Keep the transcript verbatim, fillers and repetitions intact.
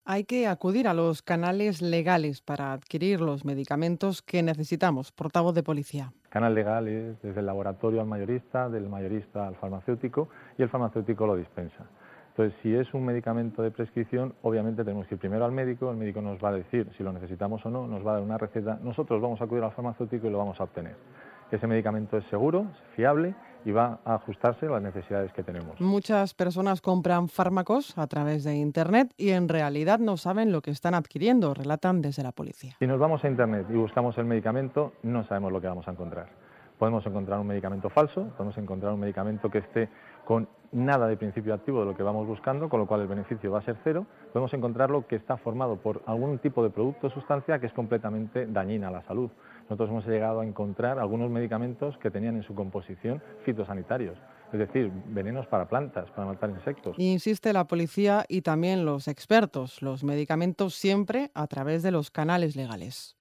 Hay que acudir a los canales legales para adquirir los medicamentos que necesitamos. Portavoz de policía. Canal legal es desde el laboratorio al mayorista, del mayorista al farmacéutico y el farmacéutico lo dispensa. Entonces, si es un medicamento de prescripción, obviamente tenemos que ir primero al médico, el médico nos va a decir si lo necesitamos o no, nos va a dar una receta, nosotros vamos a acudir al farmacéutico y lo vamos a obtener. Ese medicamento es seguro, es fiable y va a ajustarse a las necesidades que tenemos. Muchas personas compran fármacos a través de Internet y en realidad no saben lo que están adquiriendo, relatan desde la policía. Si nos vamos a Internet y buscamos el medicamento, no sabemos lo que vamos a encontrar. Podemos encontrar un medicamento falso, podemos encontrar un medicamento que esté con nada de principio activo de lo que vamos buscando, con lo cual el beneficio va a ser cero. Podemos encontrarlo que está formado por algún tipo de producto o sustancia que es completamente dañina a la salud. Nosotros hemos llegado a encontrar algunos medicamentos que tenían en su composición fitosanitarios, es decir, venenos para plantas, para matar insectos. Insiste la policía y también los expertos, los medicamentos siempre a través de los canales legales.